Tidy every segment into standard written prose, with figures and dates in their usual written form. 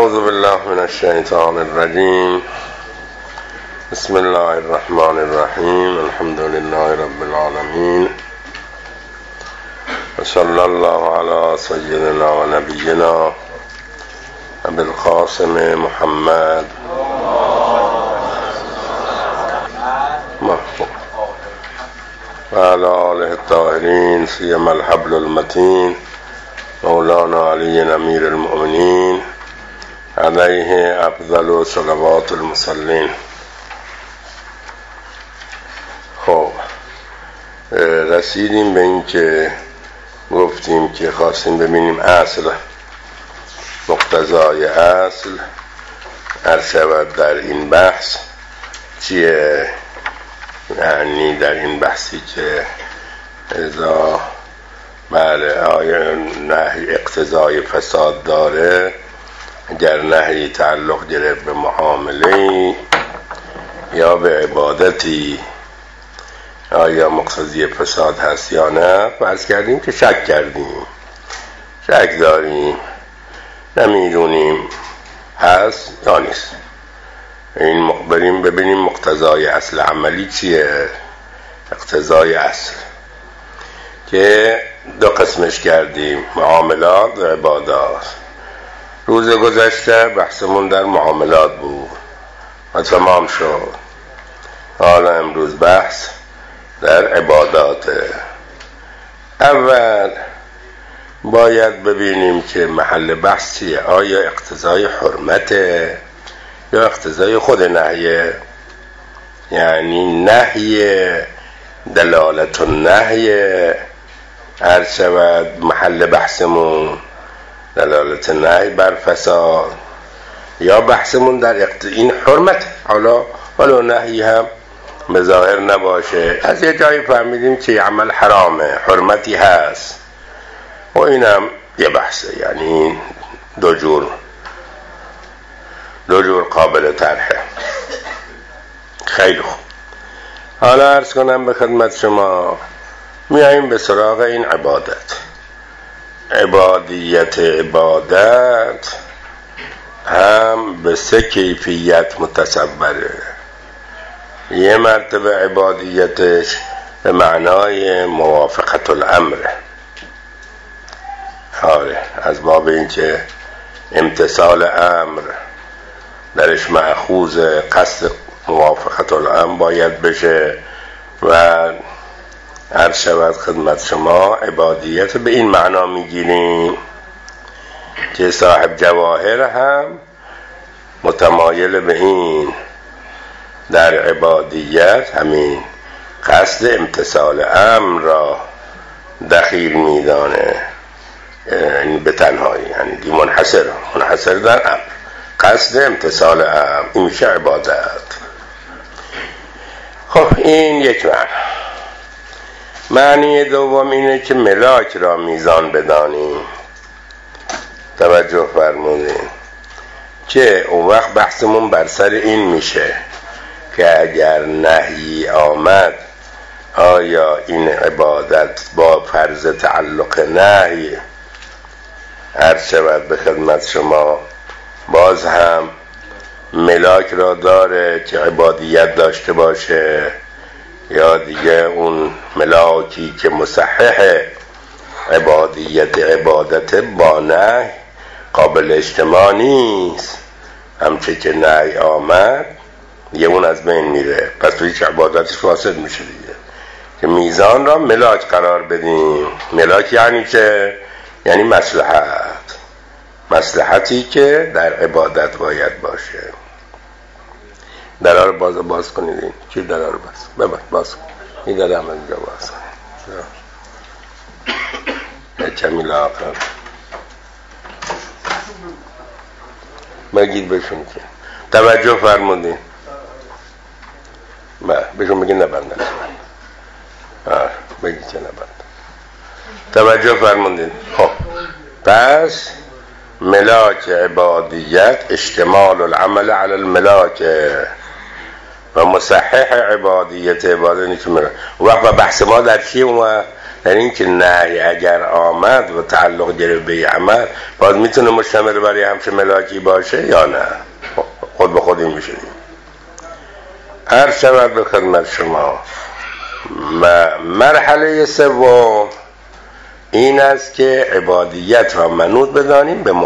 اعوذ بالله من الشیطان الرجیم. بسم الله الرحمن الرحیم. الحمد لله رب العالمین و صلی الله علی سیدنا و نبینا ابی القاسم محمد و علی آله الطاهرین سیما الحبل المتین مولانا علی امیر المؤمنین علیه افضل صلوات المصلین. خب رسیدیم به این که گفتیم که خواستیم ببینیم اصل مقتضای اصل عرض شود در این بحث چیه، یعنی در این بحثی که اذا بله آیا نهی اقتضای فساد داره، اگر نهی تعلق گرفت به معامله یا به عبادتی آیا مقتضی فساد هست یا نه. فرض کردیم که شک داریم نمیدونیم هست یا نیست. این بریم ببینیم مقتضای اصل عملی چیه. اقتضای اصل که دو قسمش کردیم، معاملات و عبادات. روز گذشته بحثمون در معاملات بود و تمام شد. حالا امروز بحث در عباداته. اول باید ببینیم که محل بحث چیه، آیا اقتضای حرمته یا اقتضای خود نهیه. یعنی نهی دلالت النهی عرض شود محل بحثمون دلالت نهی بر فساد، یا بحثمون در این حرمت. حالا نهی هم به ظاهر نباشه، از یه جایی فهمیدیم که عمل حرامه، حرمتی هست و اینم یه بحثه. یعنی دو جور قابل طرحه. خیلی خوب، حالا عرض کنم به خدمت شما، میاییم به سراغ این عبادیت هم به سه کیفیت متصوره. یه مرتبه عبادیتش به معنای موافقت الامر، از باب این که امتثال امر درش مأخوذ قصد موافقت الامر باید بشه. و عرض شود خدمت شما عبادیت به این معنا میگیریم که صاحب جواهر هم متمایل به این در عبادیت همین قصد امتثال امر را دخیل میدانه، یعنی به تنهایی، یعنی منحصر در امر، قصد امتثال امر، این میشه عبادت. خب این یک معنی دوم اینه که ملاک را میزان بدانیم. توجه فرمودین که اون وقت بحثمون بر سر این میشه که اگر نهی آمد آیا این عبادت با فرض تعلق نهی عرض شود به خدمت شما باز هم ملاک را داره که عبادیت داشته باشه، یا دیگه اون ملاکی که مصحح عبادت با نهی قابل اجتماع نیست، همچه که نهی آمد دیگه اون از بین میره، پس توی که عبادتش فاسد میشه دیگه. که میزان را ملاک قرار بدیم. ملاک یعنی که یعنی مصلحتی که در عبادت باید باشه. درها رو باز کنید. این چی درها رو باز کن. این در هم اینجا باز کن. کمی لاغر بگید بهشون که توجه فرمودین. بهشون بگید نبندن. بگید که نبندن. توجه فرمودین. خب پس ملاک عبادیت اشتمال العمل علی الملاک و مصحح عبادیت نیست. وقت بحث ما در چیه؟ در این که نهی اگر آمد و تعلق گرفت به عمل باز میتونه مشتمل برای همچه ملاکی باشه یا نه؟ خود به خود این میشه. عرض شود به خدمت شما مرحله سوم این است که عبادیت را منوط بدانیم به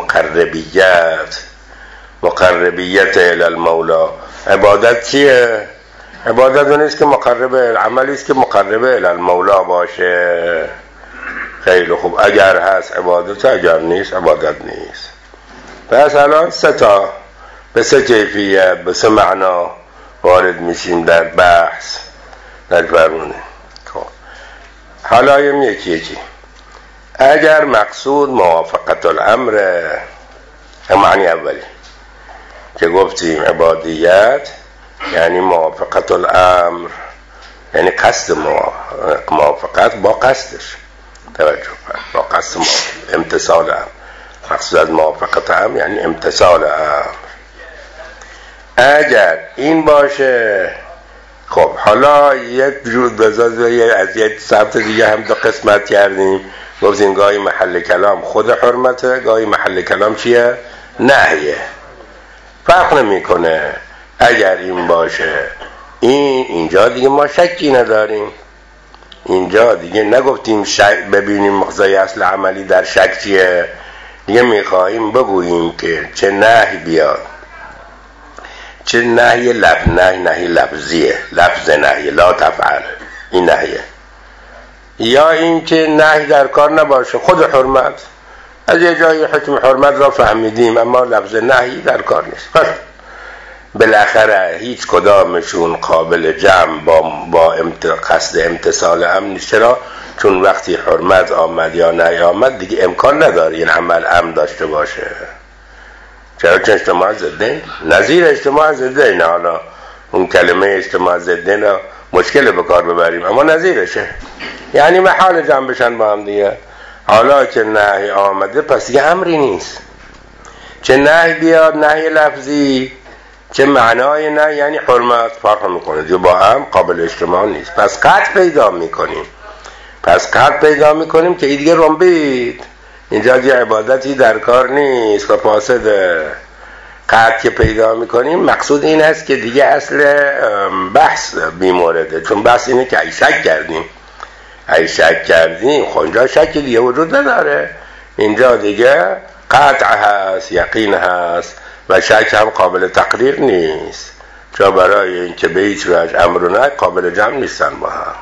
مقربیت الی المولا. عبادت چیه؟ عبادت اون است که عملی است که مقرب الی المولا باشه. خیلی خوب، اگر هست عبادت، اگر نیست عبادت نیست. پس الان به سه کیفیت، به سه معنا وارد میشیم در بحث در فرمونه. حالا یکی اگر مقصود موافقت الامر، معنی اولی که گفتیم عبادیت یعنی موافقت الامر، یعنی قصد موافقت با قصدش، توجه با قصد امتثال امر. مقصود از موافقت امر یعنی امتثال امر. اگر این باشه، خب حالا یک جور از یک سمت دیگه هم دو قسمت کردیم. گفتیم گاهی محل کلام خود حرمته، گاهی محل کلام چیه؟ نهیه. فرق نمیکنه. اگر این باشه اینجا دیگه ما شکی نداریم. اینجا دیگه نگفتیم ببینیم مقتضای اصل عملی در شک چیه. دیگه میخواهیم بگوییم که چه نهی بیاد، چه نهی لفظیه، لفظ نهی لا تفعل، این نهیه، یا این که نهی در کار نباشه. خود حرمت، از یه جایی حکم حرمت را فهمیدیم اما لفظ نهی در کار نیست. بالاخره هیچ کدامشون قابل جمع با قصد امتثال امر نیست. چرا؟ چون وقتی حرمت آمد یا نهی آمد دیگه امکان نداره این عمل امر داشته باشه. چرا؟ چون اجتماع ضدین، نظیر اجتماع ضدین. حالا اون کلمه اجتماع ضدین مشکل به کار ببریم اما نظیرشه، یعنی محال جمع بشن با هم دیگه. حالا که نهی آمده پس دیگه امری نیست. چه نهی بیاد، نهی لفظی، چه معنای نه، یعنی حرمت فرق میکنه دیگه، با هم قابل اجتماع نیست. پس قطع پیدا میکنیم که این دیگه رنبید، اینجا دیگه عبادتی در کار نیست و فاسده. قطع که پیدا میکنیم مقصود این است که دیگه اصل بحث بیمورده. چون بحث اینه که ای شک کردیم خب اینجا شک دیگه وجود نداره. اینجا دیگه قطع هست، یقین هست و شک هم قابل تقریر نیست. چون برای اینکه به هیچ وجه امر و نهی قابل جمع نیستن با هم.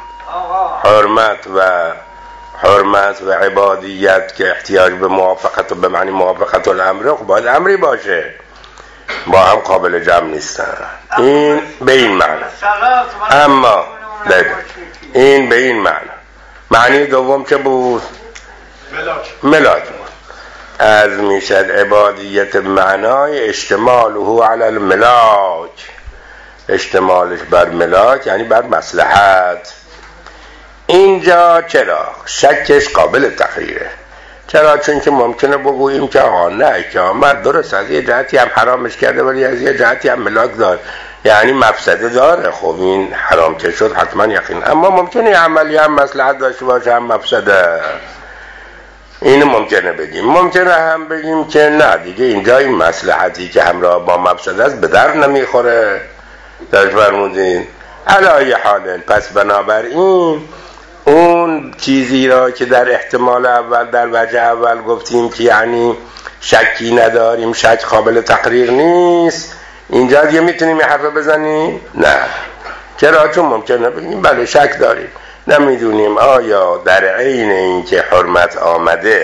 حرمت و عبادیت که احتیاج به موافقت و به معنی موافقت الامر، خب باید امری باشه، با هم قابل جمع نیستن. این به این معنی. اما این به این معنی دوم چه بود؟ ملاک بود. از میشد عبادیت معنای اشتماله علی الملاک، اشتمالش بر ملاک یعنی بر مصلحت. اینجا چرا شکش قابل تقریره؟ چرا؟ چون که ممکنه بگوییم که آقا نه که آمد درست از یه جهتی هم حرامش کرده ولی از یه جهتی هم ملاک دار، یعنی مفسده داره. خب این حرام که شد حتما یقین، اما ممکنه عملی هم مصلحت داشته باشه هم مفسده. این ممکنه بگیم. ممکنه هم بگیم که نه دیگه اینجا این مصلحتی که همراه با مفسده است به در نمیخوره. در فرمودین علای حال. پس بنابراین اون چیزی را که در احتمال اول، در وجه اول گفتیم که یعنی شکی نداریم، شک قابل تقریر نیست، اینجا دیگه میتونیم یه حرف بزنیم؟ نه. چرا؟ چون ممکنه بگیم بله شک داریم، نمیدونیم آیا در عین این که حرمت آمده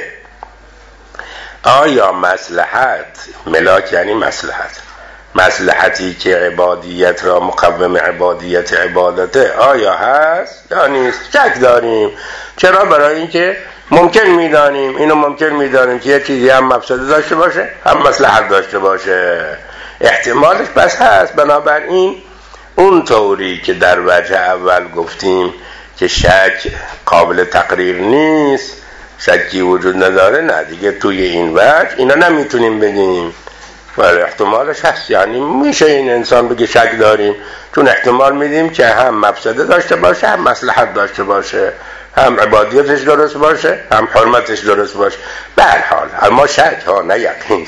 آیا مصلحت، ملاک یعنی مصلحتی که عبادیت را مقوم عبادیت عبادته آیا هست یا نیست؟ شک داریم. چرا؟ برای اینکه ممکن میدانیم که یه چیزی هم مفسده داشته باشه هم مصلحت داشته باشه، احتمالش بس هست. بنابراین اون طوری که در وجه اول گفتیم که شک قابل تقریر نیست، شکی وجود نداره، نه دیگه توی این وجه اینا نمیتونیم بگیم ولی احتمالش هست. یعنی میشه این انسان بگه شک داریم چون احتمال میدیم که هم مفسده داشته باشه هم مصلحت داشته باشه. هم عبادیتش درست باشه هم حرمتش درست باشه. به هر حال اما شک ها نه یقین،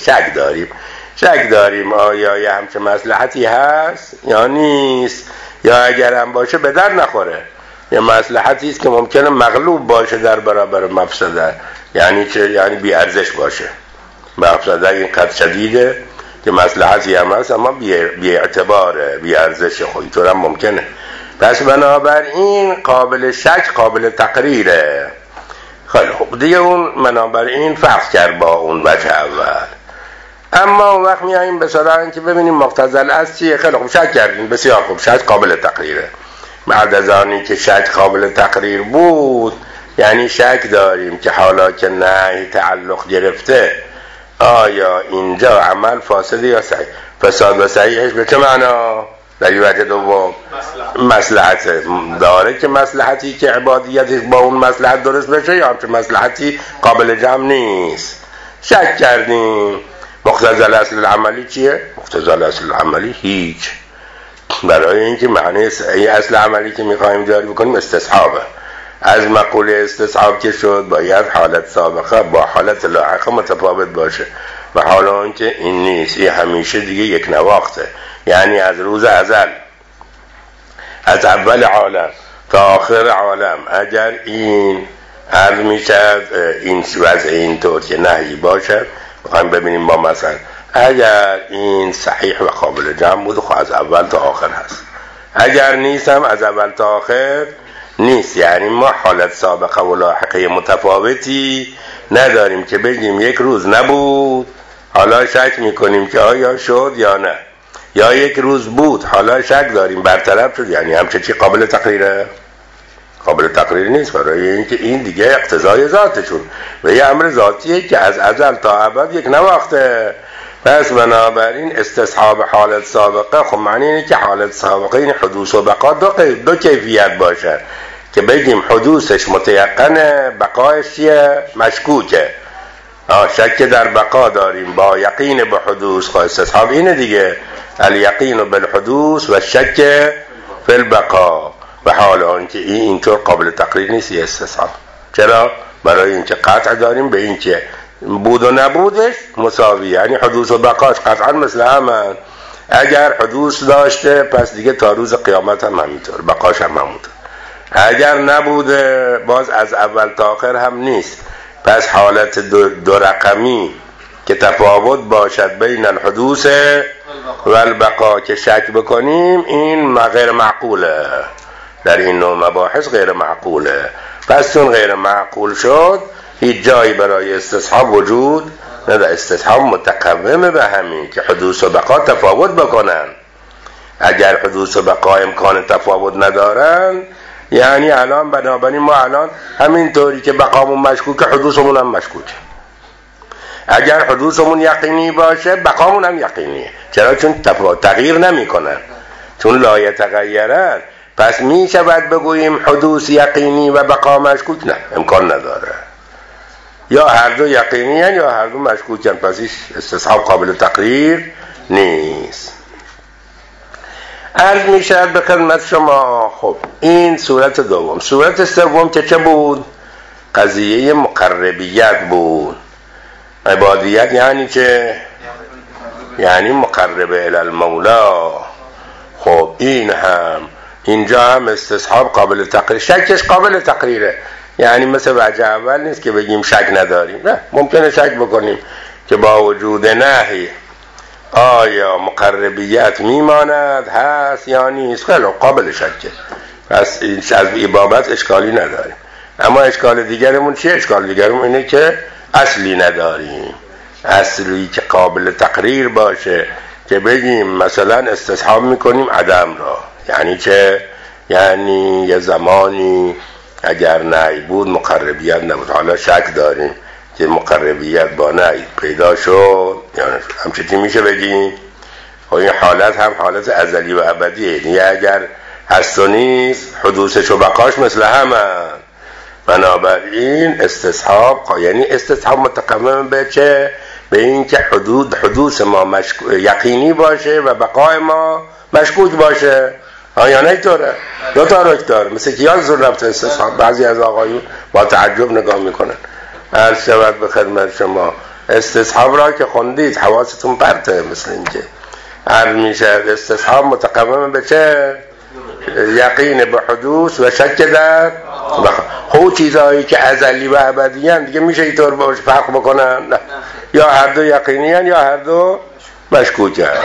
شک داریم آیا یه همچه مصلحتی هست یا نیست، یا اگر هم باشه به در نخوره، یه مصلحتی است که ممکنه مغلوب باشه در برابر مفسده، یعنی چه؟ یعنی بی ارزش باشه. مفسده این قد شدیده که مصلحتی هم هست اما بی اعتباره، بی ارزش، اینطور هم ممکنه. پس بنابراین قابل شک، قابل تقریره. خیلی خوب دیگه، اون بنابراین فرق کرد با اون وجه اول. اما اون وقت میاییم به سراغ اینکه ببینیم مقتضی الاصل چیه. خیلی خوب شک کردیم، بسیار خوب، شک قابل تقریره. بعد از آنی که شک قابل تقریر بود، یعنی شک داریم که حالا که نهی تعلق گرفته آیا اینجا عمل فاسد یا صحیح. فساد و صحیحش به چه معنا؟ در این وجه دوم مصلحت داره که مصلحتی که عبادیتش با اون مصلحت درست بشه، یا همچه مصلحتی قابل جمع نیست. شک کردیم. مقتضی الاصل العملی چیه؟ مقتضی الاصل العملی هیچ. برای اینکه معنی اصل عملی که میخوایم جاری بکنیم استصحابه. از مقوله استصحاب که شد باید حالت سابقه با حالت لاحقه متفاوت باشه، و حالا اینکه این نیست، این همیشه دیگه یک نواخته. یعنی از روز ازل، از اول عالم تا آخر عالم، اگر این عرض میشد این وضع اینطور که نهی باشد، بخوایم ببینیم با مثلا اگر این صحیح و قابل جمع بود خب از اول تا آخر هست، اگر نیست هم از اول تا آخر نیست. یعنی ما حالت سابقه و لاحقه متفاوتی نداریم که بگیم یک روز نبود حالا شک میکنیم که آیا شد یا نه، یا یک روز بود حالا شک داریم برطرف شد. یعنی همچه چی قابل تقریره؟ قابل تقریر نیست، برای اینکه این دیگه اقتضای ذاتشون و یه امر ذاتیه که از ازل تا ابد یک نواخته. پس بنابراین استصحاب حالت سابقه خب معنی اینه که حالت سابقه این حدوث و بقا دو کیفیت باشه، که بگیم حدوثش متیقنه، بقایش چیه؟ مشکوکه. شک در بقا داریم با یقین به حدوث. خب استصحاب اینه دیگه، الیقین بالحدوث و شک فی البقا. و حال آنکه اینطور قابل تقریر نیست یه استصحاب. چرا؟ برای اینکه قطع داریم به اینکه بود و نبودش مساوی، یعنی حدوث و بقاش قطعا مثل همن. اگر حدوث داشته پس دیگه تا روز قیامت هم همینطور، بقاش هم همونطور. اگر نبوده باز از اول تا آخر هم نیست. پس حالت دو رقمی که تفاوت باشد بین الحدوث و البقا که شک بکنیم، این غیر معقوله. در این نوع مباحث غیر معقوله. پس چون غیر معقول شد هیچ جایی برای استصحاب وجود نداره. استصحاب متقومه به همین که حدوث و بقا تفاوت بکنن. اگر حدوث و بقا امکان تفاوت ندارن، یعنی الان بنابراین ما الان همینطوری که بقامون مشکوکه حدوثمون هم مشکوکه. اگر حدوثمون یقینی باشه بقامون هم یقینیه. چرا؟ چون تغییر نمی کنن، چون لا یتغیرن. پس می شود بگوییم حدوث یقینی و بقا مشکوک؟ نه، امکان نداره. یا هر دو یقینی هن یا هر دو مشکوک هن. پس استصحاب قابل تقریر نیست. عرض می شود به خدمت شما. خب این صورت دوم. صورت سوم که چه بود؟ قضیه مقربیت بود. عبادیت یعنی چه؟ یعنی مقرب الی المولا. خب این هم اینجا هم استصحاب قابل تقریر، شکش قابل تقریره. یعنی مثل وجه اول نیست که بگیم شک نداریم، نه، ممکنه شک بکنیم که با وجود نهی آیا مقربیت میماند، هست یا نیست. خیلی قابل شکه. پس از این بابت اشکالی نداریم. اما اشکال دیگرمون چیه؟ اشکال دیگرمون اینه که اصلی نداریم. اصلی که قابل تقریر باشه که بگیم مثلا استصحاب میکنیم عدم را، یعنی که یعنی یه زمانی اگر نهی بود مقربیت نبود، حالا شک داریم که مقربیت با نهی پیدا شد، یعنی همچه چی میشه بگیم؟ خب این حالت هم حالت ازلی و ابدیه. یعنی اگر هست و نیست حدوثش و بقاش مثل همه. بنابراین استصحاب یعنی استصحاب متقوم به چه؟ به این که حدوث ما یقینی باشه و بقای ما مشکوک باشه. آیا نه طوره؟ دو تا رک داره. مثل که یادتون رفت استصحاب، بعضی از آقایون با تعجب نگاه میکنن. عرض شود به خدمت شما استصحاب را که خوندید حواستون پرته، مثل این که عرض میشه استصحاب متقوم به چه؟ یقین به حدوث و شک در خود چیزهایی که ازلی و ابدی هستند دیگه میشه اینطور باش فرق بکنن؟ نه. یا هر دو یقینی هستند یا هر دو مشکوک هستند.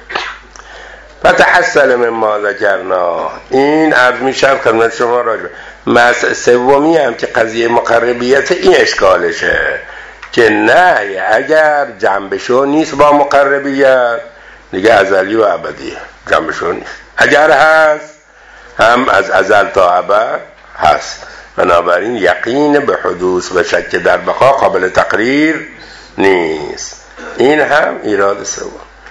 فتحصل مما ذکرنا، این عرض میشه خدمت شما راجع سومی هم که قضیه مقربیت، این اشکالشه که نه اگر جنبشو نیست با مقربیت دیگه ازلی و ابدی جنبشو نیست، اگر هست هم از ازل تا ابد هست. بنابراین یقین به حدوث و شک در بقا قابل تقریر نیست. این هم ایراد سوم.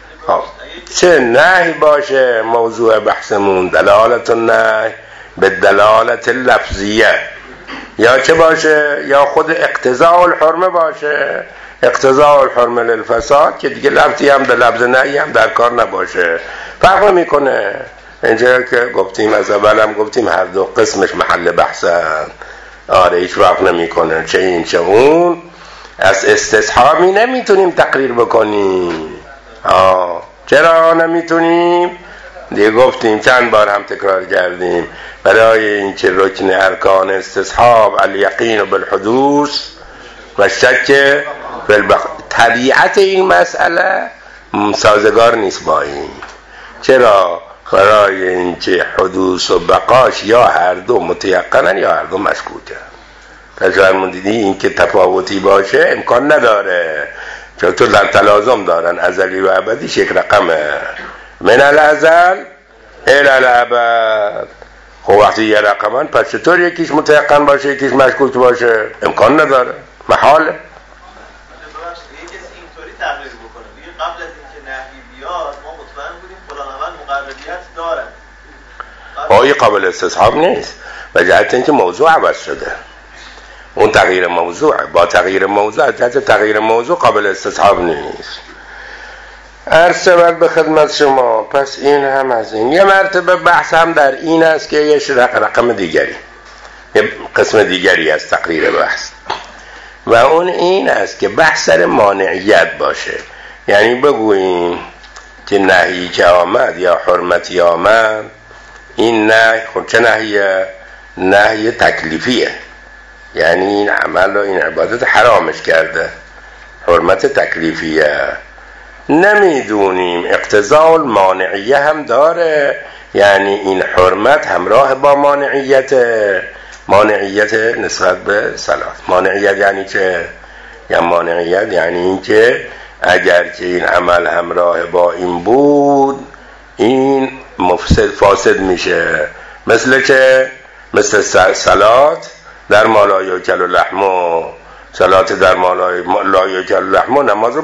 چه نهی باشه موضوع بحثمون دلالت النهی به دلالت لفظیه، یا چه باشه یا خود اقتضاء الحرمه باشه، اقتضاء الحرمه للفساد که دیگه لفظی هم در لفظ نهی هم در کار نباشه، فرق میکنه. اینجا که گفتیم از اول هم گفتیم هر دو قسمش محل بحثن. آره هیچ فرق نمیکنه چه این چه اون. از استصحابی نمیتونیم تقریر بکنیم. چرا نمیتونیم؟ دیگه گفتیم چند بار هم تکرار کردیم، برای اینکه رکن ارکان استصحاب الیقین بالحدوث و شک بالبقا، طبیعت این مسئله سازگار نیست با این. چرا؟ برای اینکه حدوث و بقاش یا هر دو متیقنن یا هر دو مشکوکن. فرمودید این که تفاوتی باشه امکان نداره، چون تو تلازم دارن ازلی و ابدیش یک رقمه، من الازل الی الابد. خب وقتی یه رقمن پس چطور یکیش متیقن باشه یکیش مشکوک باشه؟ امکان نداره، محاله. یه کسی اینطوری تقریر بکنه دیگه قبل از اینکه نهی بیاد ما مطمئن بودیم فلان عمل مقربیت داره، آیا قابل استصحاب نیست و جهت اینکه موضوع عوض شده. اون تغییر موضوع با تغییر موضوع از جهت تغییر موضوع قابل استصحاب نیست. عرض شود به خدمت شما پس این هم از این. یه مرتبه بحث هم در این است که یه رقم دیگری، یه قسم دیگری از تقریر بحث، و اون این است که بحث سر مانعیت باشه. یعنی بگوییم که نهی که آمد یا حرمتی آمد، این نهی خب چه نهیه؟ نهی تکلیفیه، یعنی این عمل و این عبادت حرامش کرده، حرمت تکلیفیه. نمیدونیم اقتضاء المانعیه هم داره، یعنی این حرمت همراه با مانعیت نسبت به صلات. مانعیت یعنی چه؟ یا مانعیت یعنی این که اگر که این عمل همراه با این بود این مفسد فاسد میشه. مثل چه؟ مثل صلات در ما لا یاکل لحمو، صلات در ما لا یاکل لحمو نماز رو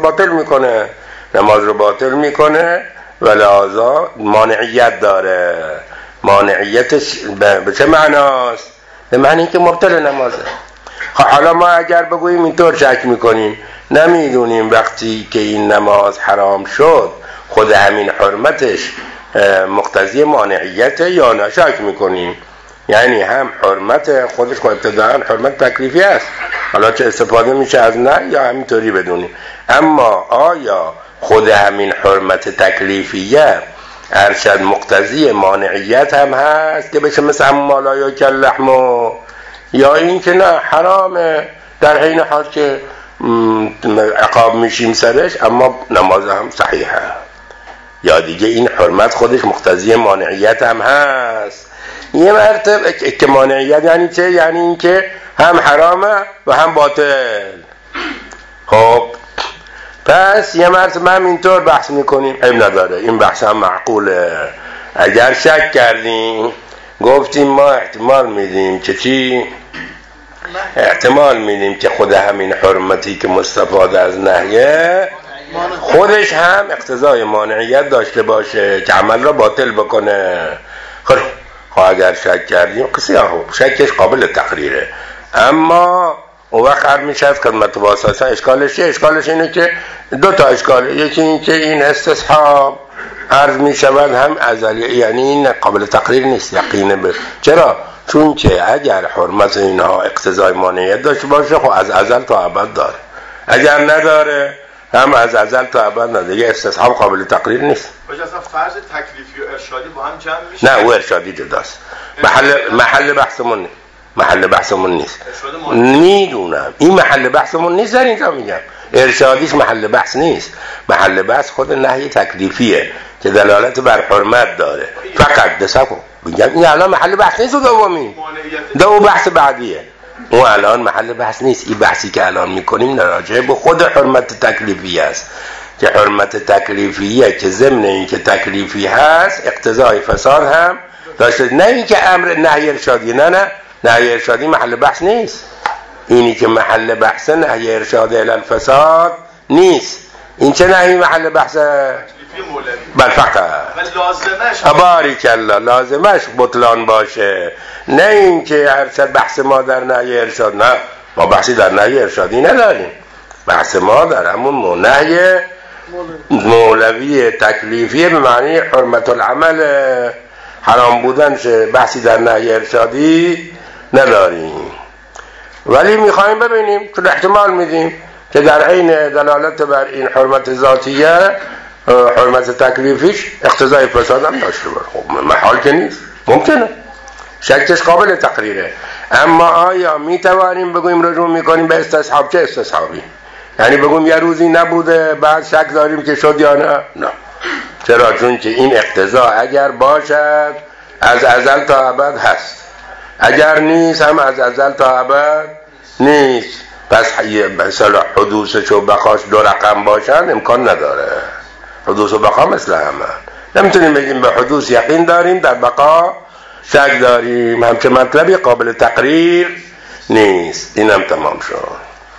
باطل میکنه و لذا مانعیت داره. مانعیتش به چه معناست؟ به معنی که مبطل نمازه. حالا ما اگر بگوییم اینطور شک میکنیم، نمیدونیم وقتی که این نماز حرام شد خود همین حرمتش مقتضی مانعیت یا نه، شک میکنیم. یعنی هم حرمت خودش ابتداءً حرمت تکلیفی است، حالا چه استفاده میشه از نه یا همینطوری بدونیم. اما آیا خود همین حرمت تکلیفیه ارشد مقتضی مانعیت هم هست که بشه مثل همون ما لا یاکل لحمو، یا این که نه حرامه در حین حال که عقاب میشیم سرش اما نماز هم صحیحه، یا دیگه این حرمت خودش مقتضی مانعیت هم هست. یه مرتبه که مانعیت یعنی چه؟ یعنی این که هم حرامه و هم باطل. خب پس یه مرتبه هم اینطور بحث میکنیم، عیب نداره، این بحث هم معقوله. اگر شک کردیم گفتیم ما احتمال میدیم که چی؟ احتمال میدیم که خود همین حرمتی که مستفاد از نهیه خودش هم اقتضای مانعیت داشته باشه که عمل را باطل بکنه. خب اگر شک کردیم شکش قابل تقریره، اما اون وقت خرد میشه از خدمت واسطه. اشکالش چیه؟ اشکالش اینه که دو تا اشکاله. یکی این که این استصحاب عرض می شود هم ازلی، یعنی این قابل تقریر نیست یقین به. چرا؟ چون که اگر حرمت اینها اقتضای مانعیت داشته باشه خب از ازل تا ابد داره، اگر نداره هم از ازل تا ابد نداره، یه استصحاب قابل تقریر نیست. باشه اصلا فرض تکلیفی و ارشادی با هم جمع میشه؟ نه او ارشادی جداست، محل بحثمون نیست. میدونم این محل بحثمون نیست، در اینجا میگم ارشادیش محل بحث نیست. محل بحث خود نهی تکلیفیه که دلالت بر حرمت داره. فقط دسکو میگم این الان محل بحث نیست. دو بحث بعدیه، اون الان محل بحث نیست. این بحثی که الان میکنیم راجع به خود حرمت تکلیفی است که حرمت تکلیفیه که ضمن این که تکلیفی هست اقتضای فساد هم داشته. نه این که امر نهی ارشادی، نه نهی ارشادی محل بحث نیست. اینی که محل بحث نهی ارشاد الی الفساد نیست. این چه نهی محل بحث؟ بل فقط باریکالله لازمش بطلان باشه، نه این که هر بحث ما در نهی ارشاد. نه ما بحثی در نهی ارشادی نداریم، بحث ما در همون نهی مولوی تکلیفی به معنی حرمت العمل حرام بودن شه، بحثی در نهی ارشادی نداریم. ولی میخوایم ببینیم چون احتمال میدیم که در عین دلالت بر این حرمت ذاتیه حرمت تکلیفیش اقتضای فساد هم داشته باشه. خب محال که نیست، ممکنه، شکش قابل تقریره. اما آیا میتوانیم بگوییم رجوع میکنیم به استصحاب؟ چه استصحابی؟ یعنی بگویم یه روزی نبوده بعد شک داریم که شد یا نه؟ نه. چرا؟ چون که این اقتضا اگر باشد از ازل تا ابد هست، اگر نیست هم از ازل تا ابد نیست. پس مثلا حدوثش و بقاش دو رقم باشن امکان نداره. حدوث و بقا مثل همه، نمیتونیم بگیم به حدوث یقین داریم در بقا شک داریم، همچه مطلبی قابل تقریر نیست. اینم تمام شد.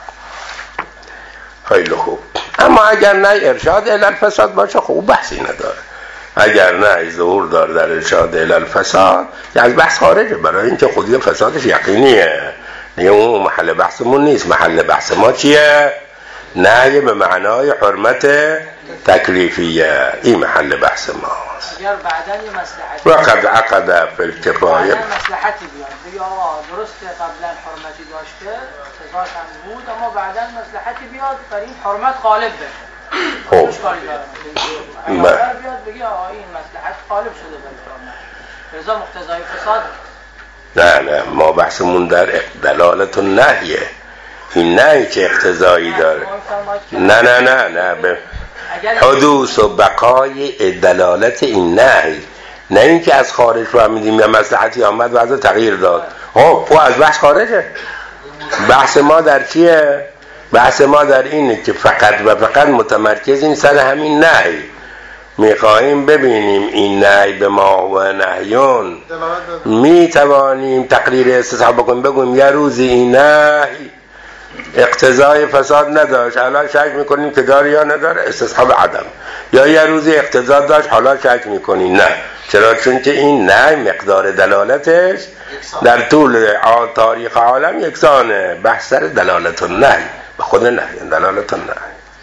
خیلی خوب. اما اگر نه ارشاد الی الفساد باشه خوب بحثی نداره. اگر نه ظهور داره در ارشاد الی الفساد که از بحث خارجه، برای اینکه خودی فسادش یقینیه، دیگه اون محل بحثمون نیست. محل بحث ما چیه؟ نهی به معنای حرمت تکلیفیه، این محل بحث ماست. اگر بعدن یه مصلحتی وقد عقد فی الکفایه مصلحتی بیاد بگه آقا درسته قبلا حرمتی داشته سزاش هم بود، اما بعدن مصلحتی بیاد برای این حرمت غالب بشه. خب اشکالی داره بیاد بگه آقا این مصلحت غالب شده برای حرمت، رضا مقتضای فساد. نه ما بحثمون در دلالت النهیه. این نهی که اقتضایی داره. نه به حدوث و بقای دلالت این نهی، نه این که از خارج فهمیدیم یا مصلحتی آمد و از تغییر داد. خب از بحث خارجه. بحث ما در چیه؟ بحث ما در اینه که فقط و فقط متمرکزیم سر همین نهی. میخواهیم ببینیم این نهی به ما و نهیون میتوانیم تقریر استصحاب بکنیم، بگویم یه روزی این نهی اقتضای فساد نداشت، حالا شک میکنیم که داره یا نداره، استصحاب عدم. یا یه روزی اقتضا داشت، حالا شک میکنیم نه. چرا؟ چون که این نه مقدار دلالتش در طول تاریخ عالم یکسانه. بحث سر دلالت النهی به خود نهی، دلالت النهی.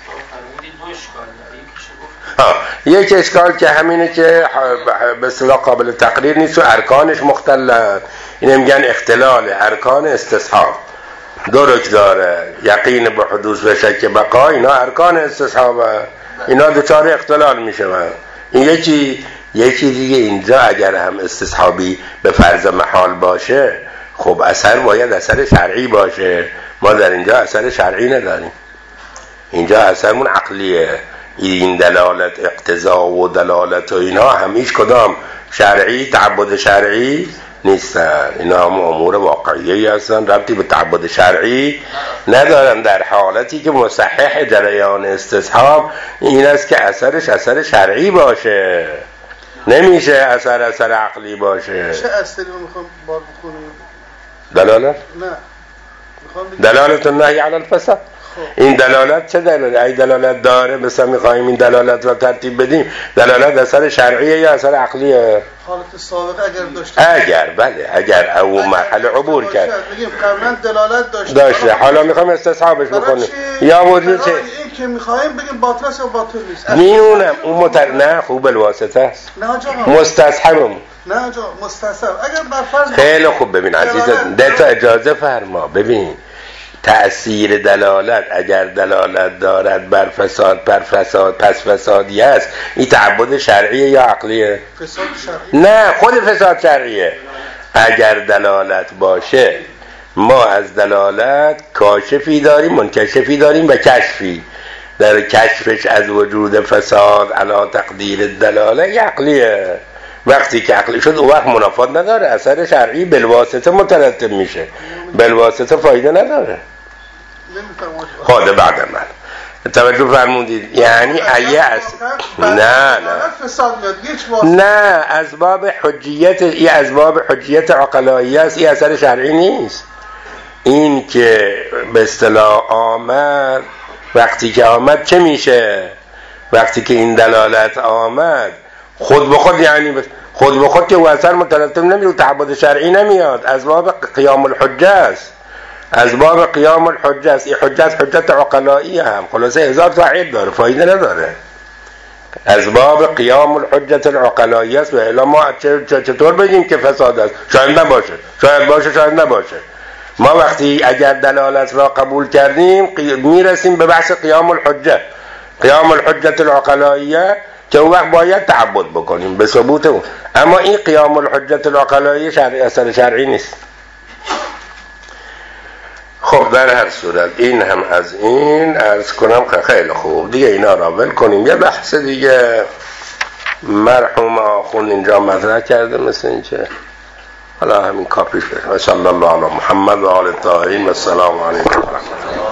یک اشکال که همینه که به اصطلاح قابل تقریر نیست و ارکانش مختلف. اینه میگن اختلال ارکان استصحاب. دو رکن داره، یقین به حدوث و شک بقا، اینا ارکان استصحاب، اینا دوچار اختلال میشون. این یکی دیگه اینجا اگر هم استصحابی به فرض محال باشه خب اثر باید اثر شرعی باشه. ما در اینجا اثر شرعی نداریم، اینجا اثرمون عقلیه. این دلالت اقتضا و دلالت و اینا همیش کدام شرعی، تعبد شرعی نیستن. اینا هم امور واقعیه هستن، ربطی به تعبد شرعی ندارن. در حالتی که مصحح جریان استصحاب این است که اثرش اثر شرعی باشه، نمیشه اثر عقلی باشه. چه اصلی رو میخوام بار بخونیم؟ دلالت؟ نه دلالت النهی علی الفساد. این دلالت چه دلالت؟ ای دلالت داره مثلا میخوایم این دلالت را ترتیب بدیم، دلالت اثر شرعیه یا اثر عقلیه؟ حالت سابقه اگر داشته، اگر بله، اگر او مرحله عبور کرد میگیم قبلا دلالت داشته، حالا میخوایم استصحابش بکنیم یا وجود چه؟ این که میخوایم بگیم باطل است یا باطل نیست. میونم اون نه خوب الواسطه است، نه آقا مستصحبم، نه آقا مستصحب. اگر بر فرض خیلی خوب ببین عزیزم، ده تا اجازه فرما. ببین تأثیر دلالت اگر دلالت دارد بر فساد، بر فساد پس فسادی است، این تعبد شرعیه یا عقلیه؟ فساد شرعی. نه خود فساد شرعیه. اگر دلالت باشه ما از دلالت کاشفی داریم، منکشفی داریم و کشفی. در کشفش از وجود فساد علی تقدیر دلاله عقلیه. وقتی که عقلی شد اون وقت منافات نداره، اثر شرعی بالواسطه مترتب میشه، بالواسطه فایده نداره. خود بعد من توجه فرمودید، یعنی ایه از نه اسباب حجیت، این اسباب حجیت عقلایی است، این اثر شرعی نیست. این که به اصطلاح آمد، وقتی که آمد چه میشه؟ وقتی که این دلالت آمد خود به خود، یعنی خود به خود که او اثر مترتب نمیشه، تعبد شرعی نمیاد، اسباب قیام الحجه است، اسباب قیام الحجه است. این حجت عقلایی هم خلاصه هزار تا عیب داره، فایده نداره. اسباب قیام الحجت العقلایی است و الا ما چطور بگیم که فساد است؟ شاید نباشه، شاید باشه، شاید نباشه. ما وقتی اگر دلالت را قبول کردیم میرسیم به بحث قیام الحجه، قیام الحجت العقلاییه که اون وقت باید تعبد بکنیم به ثبوت اون. اما این قیام الحجت العقلاییه شرعی، اثر شرعی نیست. خب در هر صورت این هم از این عرض کنم که خیلی خوب دیگه اینا را ول کنیم. یه بحث دیگه مرحوم آخوند اینجا مطرح کرده، مثل اینکه حالا همین کاپیش بشه. و صلی الله علی محمد و آل الطاهرین و السلام علیکم.